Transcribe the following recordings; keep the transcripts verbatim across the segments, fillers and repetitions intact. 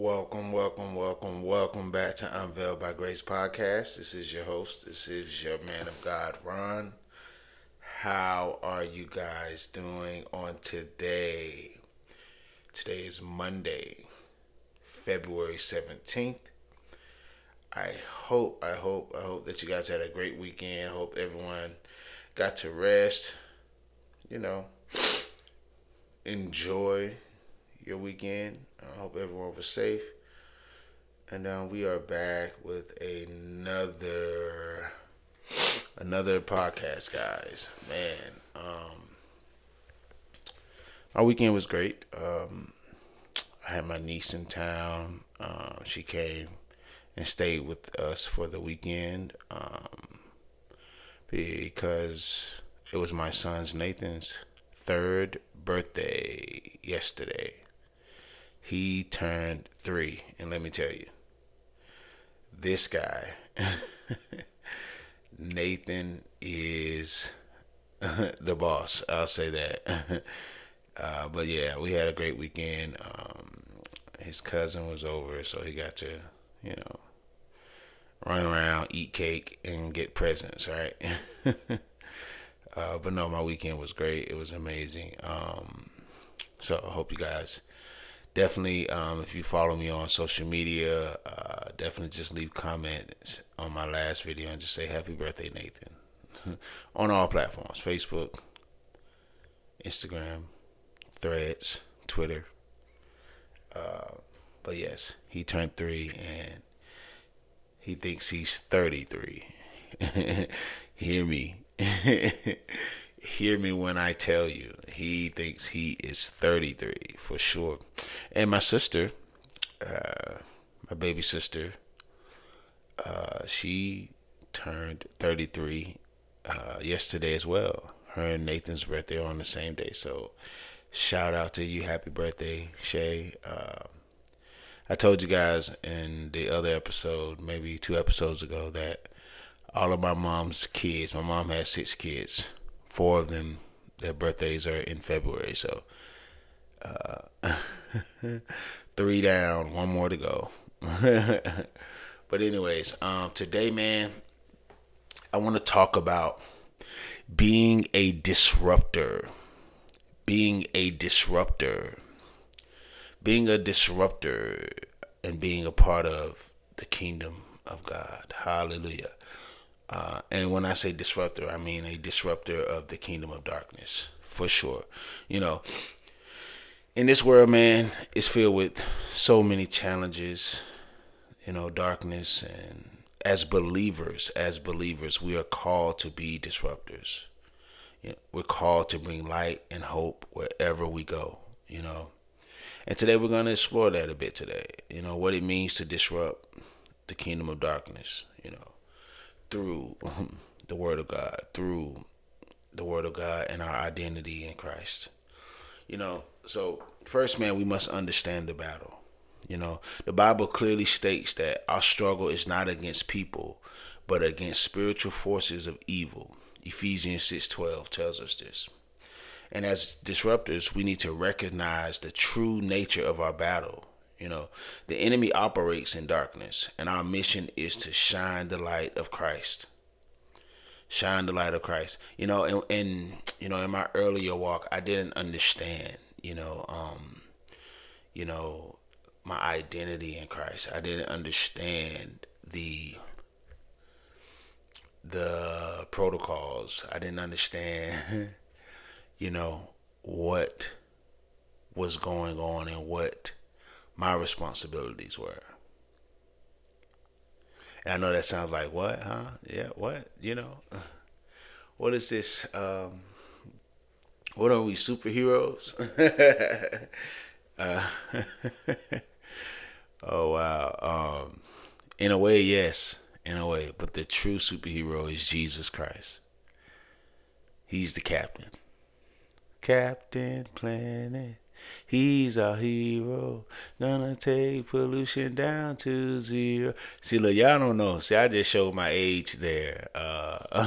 Welcome, welcome, welcome, welcome back to Unveiled by Grace podcast. This is your host. This is your man of God, Ron. How are you guys doing on today? Today is Monday, February seventeenth. I hope, I hope, I hope that you guys had a great weekend. I hope everyone got to rest, you know, enjoy your weekend. I hope everyone was safe. And um, we are back with another another podcast, guys. Man, um, my weekend was great. Um, I had my niece in town. Uh, she came and stayed with us for the weekend um, because it was my son's Nathan's third birthday yesterday. He turned three, and let me tell you, this guy, Nathan, is the boss. I'll say that. uh, but yeah, we had a great weekend. Um, his cousin was over, so he got to, you know, run around, eat cake, and get presents, right? uh, but no, my weekend was great. It was amazing. Um, so I hope you guys definitely, um, if you follow me on social media, uh, definitely just leave comments on my last video and just say happy birthday, Nathan. On all platforms, Facebook, Instagram, Threads, Twitter. Uh, but yes, he turned three and he thinks he's thirty-three. Hear me. Hear me when I tell you, he thinks he is thirty-three for sure. And my sister, uh, my baby sister, uh, she turned thirty-three uh, yesterday as well. Her and Nathan's birthday are on the same day. So shout out to you. Happy birthday, Shay. Uh, I told you guys in the other episode, maybe two episodes ago, that all of my mom's kids, my mom has six kids. Four of them, their birthdays are in February. So uh, three down, one more to go. But anyways, um, today, man, I want to talk about being a disruptor. Being a disruptor. Being a disruptor and being a part of the kingdom of God. Hallelujah. Uh, and when I say disruptor, I mean a disruptor of the kingdom of darkness, for sure. You know, in this world, man, it's filled with so many challenges, you know, darkness. And as believers, as believers, we are called to be disruptors. You know, we're called to bring light and hope wherever we go, you know. And today we're going to explore that a bit today. You know, what it means to disrupt the kingdom of darkness, you know, through the Word of God, through the Word of God and our identity in Christ. You know, so first, man, we must understand the battle. You know, the Bible clearly states that our struggle is not against people, but against spiritual forces of evil. Ephesians six twelve tells us this. And as disruptors, we need to recognize the true nature of our battle. You know, the enemy operates in darkness, and our mission is to shine the light of Christ. Shine the light of Christ. You know, and, and you know, in my earlier walk, I didn't understand, you know, um, you know, my identity in Christ. I didn't understand the the protocols. I didn't understand, you know, what was going on and what my responsibilities were. And I know that sounds like, what, huh? Yeah, what? You know, what is this? Um, what are we, superheroes? uh, oh, wow. Um, in a way, yes, in a way. But the true superhero is Jesus Christ. He's the captain. Captain Planet. He's our hero, gonna take pollution down to zero. See, look, y'all don't know. See, I just showed my age there. Uh,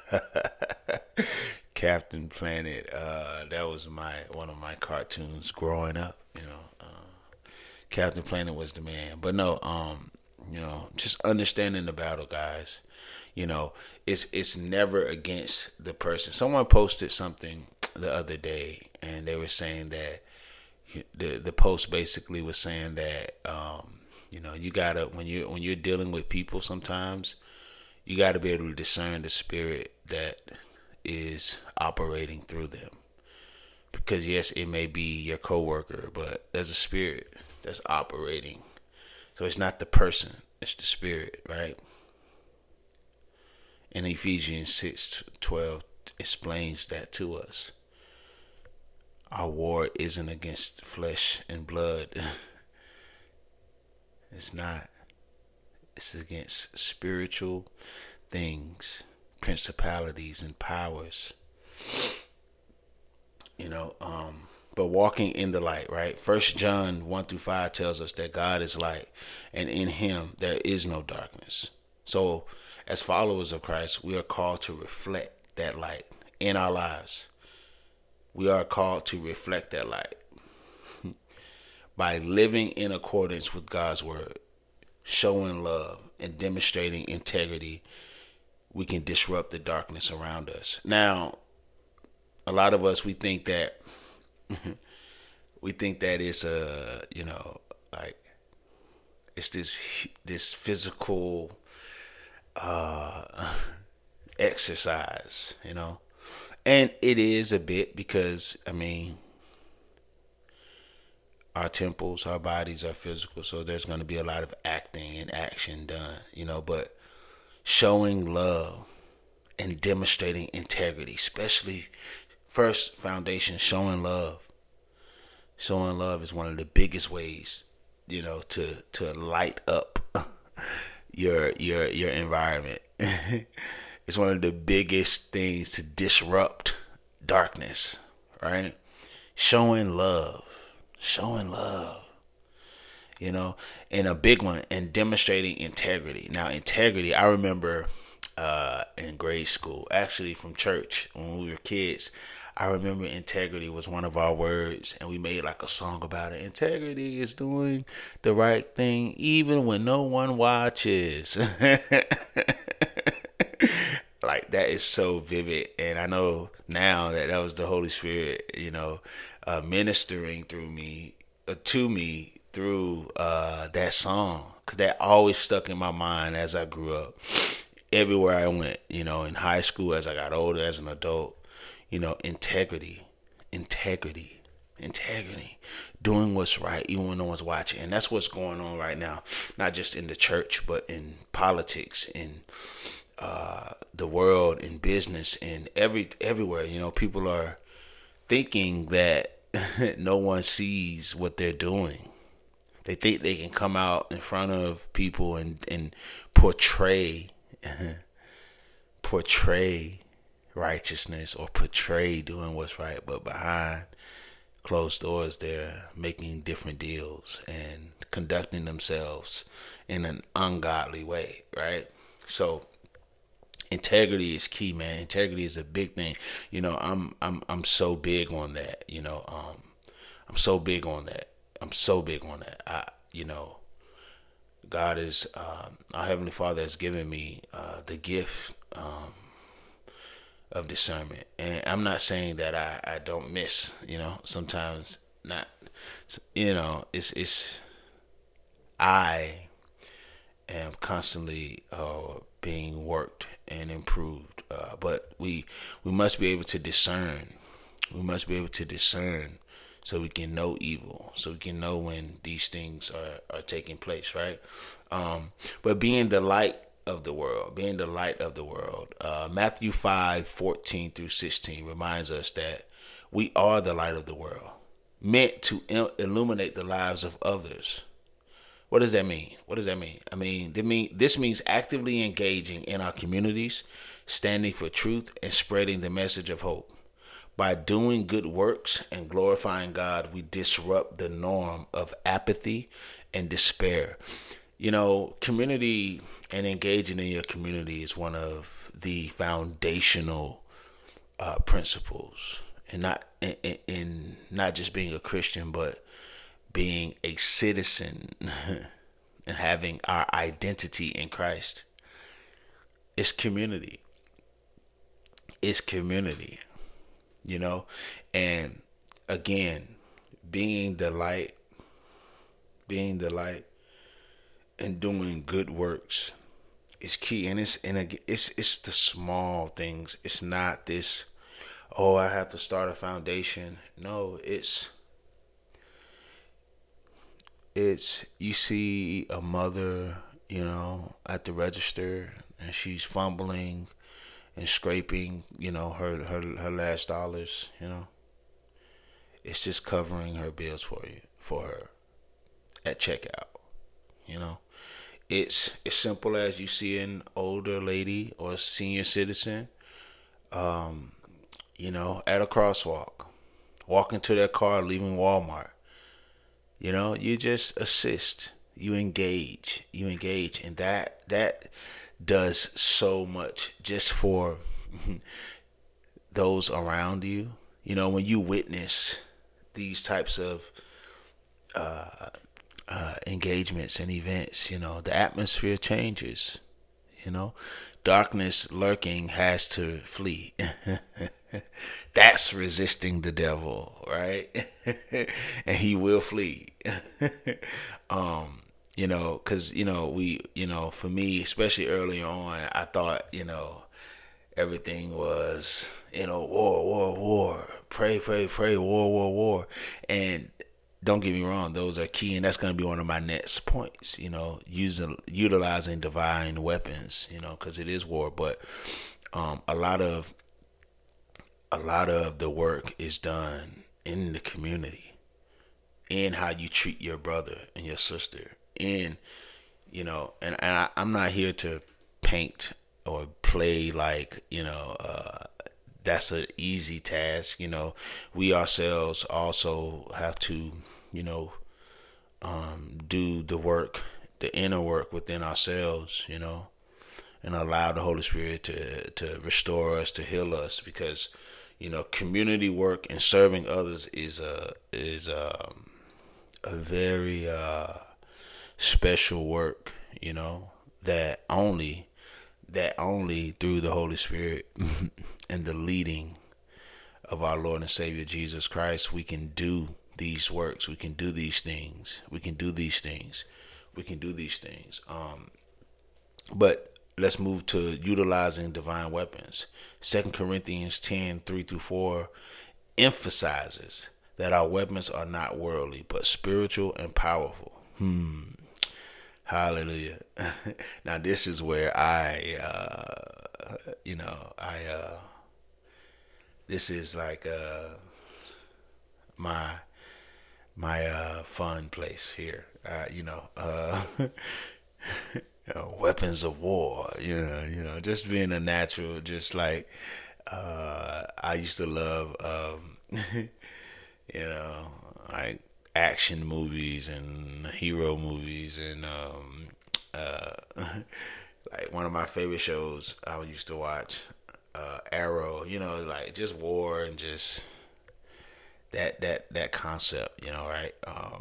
Captain Planet. Uh, that was my one of my cartoons growing up. You know, uh, Captain Planet was the man. But no, um, you know, just understanding the battle, guys. You know, it's it's never against the person. Someone posted something the other day, and they were saying that the the post basically was saying that um, you know, you gotta when you when you're dealing with people, sometimes you gotta be able to discern the spirit that is operating through them. Because yes, it may be your coworker, but there's a spirit that's operating. So it's not the person, it's the spirit, right? And Ephesians six twelve explains that to us. Our war isn't against flesh and blood. It's not. It's against spiritual things, principalities and powers. You know, um, but walking in the light, right? First John one through five tells us that God is light, and in him there is no darkness. So as followers of Christ, we are called to reflect that light in our lives. We are called to reflect that light by living in accordance with God's word, showing love, and demonstrating integrity. We can disrupt the darkness around us. Now, a lot of us, we think that we think that it's a, you know, like it's this this physical uh, exercise, you know, and it is a bit because I mean, our temples, our bodies are physical, so there's going to be a lot of acting and action done, you know, but showing love and demonstrating integrity, especially first foundation, showing love. Showing love is one of the biggest ways, you know, to to light up your your your environment. It's one of the biggest things to disrupt darkness, right? Showing love. Showing love. You know, and a big one, and demonstrating integrity. Now, integrity, I remember uh, in grade school, actually from church when we were kids, I remember integrity was one of our words, and we made like a song about it. Integrity is doing the right thing even when no one watches. Like, that is so vivid, and I know now that that was the Holy Spirit, you know, uh, ministering through me, uh, to me through uh, that song, because that always stuck in my mind as I grew up. Everywhere I went, you know, in high school, as I got older, as an adult, you know, integrity, integrity, integrity, doing what's right, even when no one's watching. And that's what's going on right now, not just in the church, but in politics, in uh, the world, in business, in every everywhere. You know, people are thinking that no one sees what they're doing. They think they can come out in front of people and, and portray, portray righteousness or portray doing what's right, but behind closed doors they're making different deals and conducting themselves in an ungodly way, right? So integrity is key, man. Integrity is a big thing. You know, I'm I'm I'm so big on that, you know. Um I'm so big on that. I'm so big on that. I you know, God is um our Heavenly Father has given me uh the gift um of discernment, and I'm not saying that I, I don't miss, you know, sometimes not, you know, it's it's I am constantly uh, being worked and improved, uh, but we we must be able to discern. We must be able to discern so we can know evil, so we can know when these things are, are taking place, right? Um, but being the light of the world, being the light of the world. Uh, Matthew five fourteen through sixteen reminds us that we are the light of the world, meant to il- illuminate the lives of others. What does that mean? What does that mean? I mean, they mean this means actively engaging in our communities, standing for truth, and spreading the message of hope. By doing good works and glorifying God, we disrupt the norm of apathy and despair. You know, community and engaging in your community is one of the foundational uh, principles, and not in, in not just being a Christian, but being a citizen and having our identity in Christ. It's community. It's community, you know, and again, being the light, being the light, and doing good works is key. And it's and again, it's it's the small things. It's not this, oh, I have to start a foundation. No, it's it's you see a mother, you know, at the register, and she's fumbling and scraping, you know, her her her last dollars, you know. It's just covering her bills for you, for her at checkout, you know. It's as simple as you see an older lady or a senior citizen, um, you know, at a crosswalk, walking to their car, leaving Walmart. You know, you just assist, you engage, you engage, and that that does so much just for those around you. You know, when you witness these types of uh, uh, engagements and events, you know, the atmosphere changes. You know, darkness lurking has to flee. That's resisting the devil, right? And he will flee. um, you know, because, you know, we, you know, for me, especially early on, I thought, you know, everything was, you know, war, war, war, pray, pray, pray, war, war, war. And don't get me wrong, those are key, and that's going to be one of my next points, you know, using, utilizing divine weapons, you know, because it is war. But um, a lot of, a lot of the work is done in the community, in how you treat your brother and your sister, in, you know, and, and I, I'm not here to paint or play like, you know, uh, that's an easy task. You know, we ourselves also have to, you know, um, do the work, the inner work within ourselves, you know, and allow the Holy Spirit to, to restore us, to heal us, because, you know, community work and serving others is a, is a, a very, uh, special work, you know, that only, that only through the Holy Spirit and the leading of our Lord and Savior Jesus Christ, we can do these works. We can do these things. We can do these things. We can do these things. Um, but let's move to utilizing divine weapons. Second Corinthians ten, three through four emphasizes that our weapons are not worldly, but spiritual and powerful. Hmm. Hallelujah. Now this is where I, uh, you know, I, uh, this is like, uh, my, my, uh, fun place here. Uh, you know, uh, you know, weapons of war, you know, you know, just being a natural, just like, uh, I used to love, um, you know, like, action movies and hero movies, and um uh like one of my favorite shows I used to watch, uh Arrow, you know, like just war and just that that that concept, you know, right? Um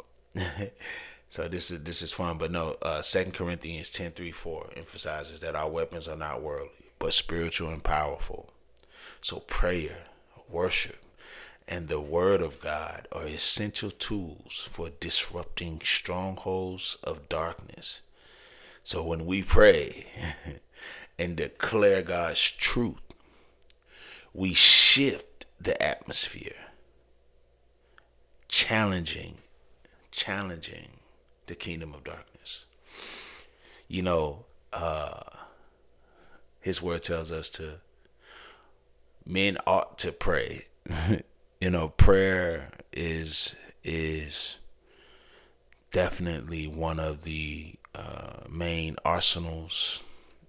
so this is this is fun. But no, uh Second Corinthians ten, three, four emphasizes that our weapons are not worldly, but spiritual and powerful. So prayer, worship, and the Word of God are essential tools for disrupting strongholds of darkness. So when we pray and declare God's truth, we shift the atmosphere, challenging, challenging the kingdom of darkness. You know, uh, His Word tells us to, men ought to pray. You know, prayer is is definitely one of the uh, main arsenals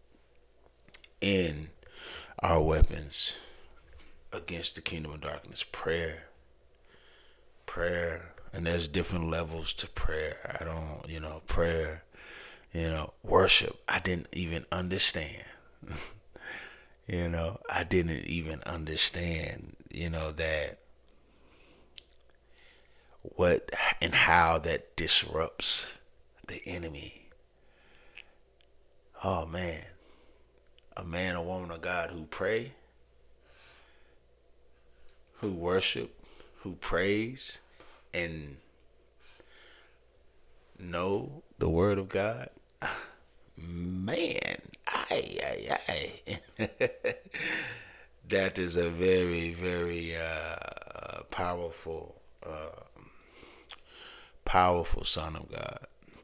in our weapons against the kingdom of darkness. Prayer, prayer, and there's different levels to prayer. I don't, you know, prayer, you know, worship. I didn't even understand. You know, I didn't even understand, you know, that what and how that disrupts the enemy. Oh man, a man or woman of God who pray, who worship, who praise, and know the word of God. Man, ay, ay, ay. That is a very, very uh, powerful, uh, powerful son of God.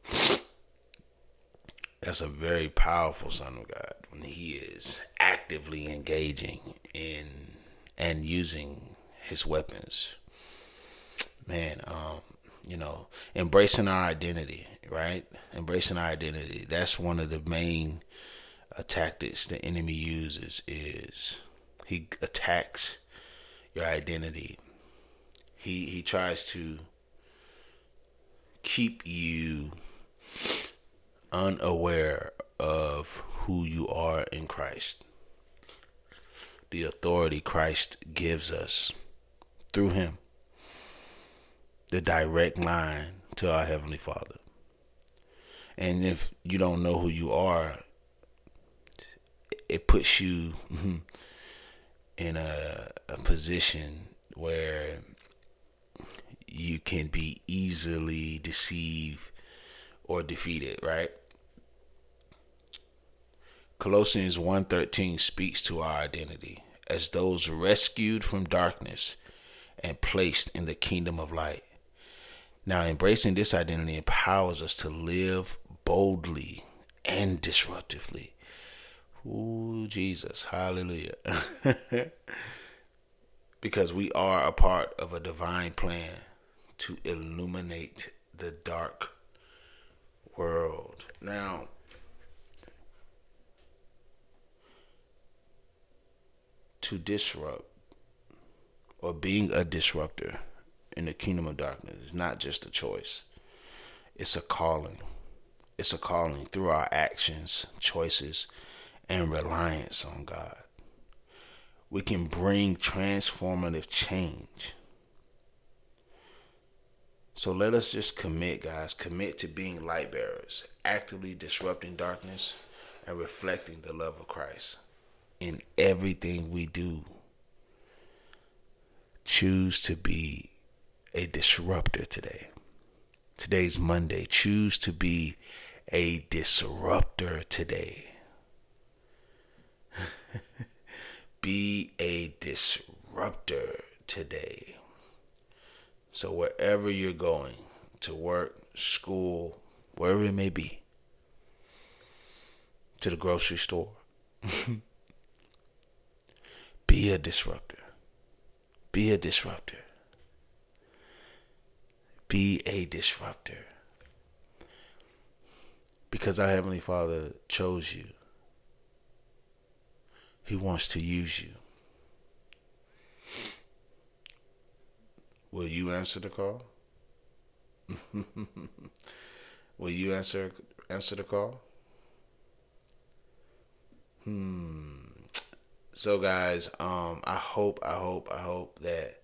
That's a very powerful son of God when he is actively engaging in and using his weapons. Man, um, you know, embracing our identity, right? Embracing our identity. That's one of the main uh, tactics the enemy uses. Is he attacks your identity. He he tries to keep you unaware of who you are in Christ. The authority Christ gives us through him. The direct line to our Heavenly Father. And if you don't know who you are, it puts you in a, a position where you can be easily deceived or defeated, right? Colossians one thirteen speaks to our identity as those rescued from darkness and placed in the kingdom of light. Now, embracing this identity empowers us to live boldly and disruptively. Ooh, Jesus, hallelujah. Because we are a part of a divine plan to illuminate the dark world. Now, to disrupt or being a disruptor in the kingdom of darkness is not just a choice. It's a calling. It's a calling through our actions, choices, and reliance on God. We can bring transformative change. So let us just commit, guys. Commit to being light bearers, actively disrupting darkness and reflecting the love of Christ in everything we do. Choose to be a disruptor today. Today's Monday. Choose to be a disruptor today. Be a disruptor today. So wherever you're going, to work, school, wherever it may be, to the grocery store, be a disruptor. Be a disruptor. Be a disruptor. Because our Heavenly Father chose you. He wants to use you. Will you answer the call? Will you answer answer the call? Hmm. So guys, um, I hope, I hope, I hope that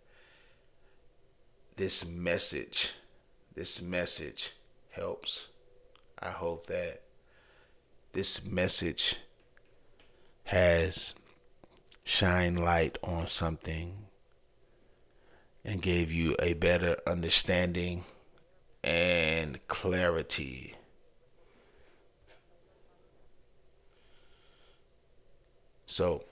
this message, this message helps. I hope that this message has shined light on something and gave you a better understanding and clarity. So,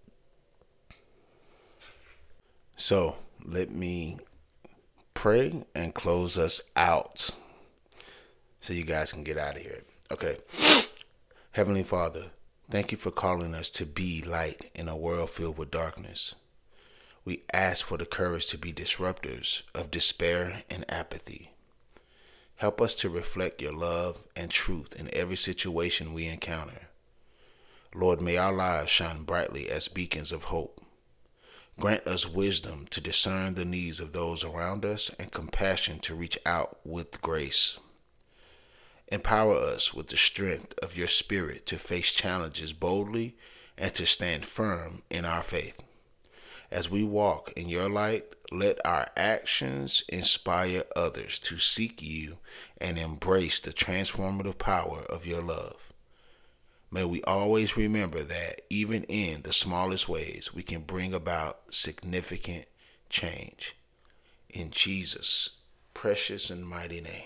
so let me pray and close us out so you guys can get out of here. Okay. Heavenly Father, thank you for calling us to be light in a world filled with darkness. We ask for the courage to be disruptors of despair and apathy. Help us to reflect your love and truth in every situation we encounter. Lord, may our lives shine brightly as beacons of hope. Grant us wisdom to discern the needs of those around us and compassion to reach out with grace. Empower us with the strength of your Spirit to face challenges boldly and to stand firm in our faith. As we walk in your light, let our actions inspire others to seek you and embrace the transformative power of your love. May we always remember that even in the smallest ways, we can bring about significant change. In Jesus' precious and mighty name.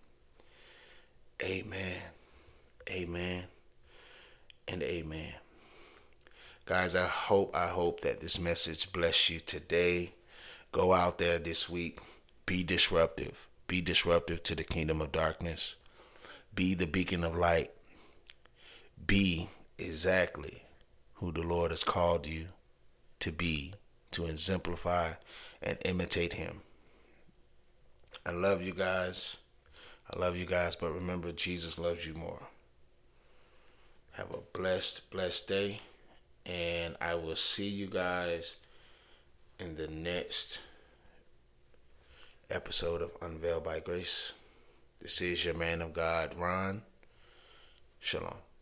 Amen. Amen. And amen. Guys, I hope, I hope that this message bless you today. Go out there this week. Be disruptive. Be disruptive to the kingdom of darkness. Be the beacon of light. Be exactly who the Lord has called you to be, to exemplify and imitate him. I love you guys. I love you guys, but remember, Jesus loves you more. Have a blessed, blessed day, and I will see you guys in the next episode of Unveiled by Grace. This is your man of God, Ron. Shalom.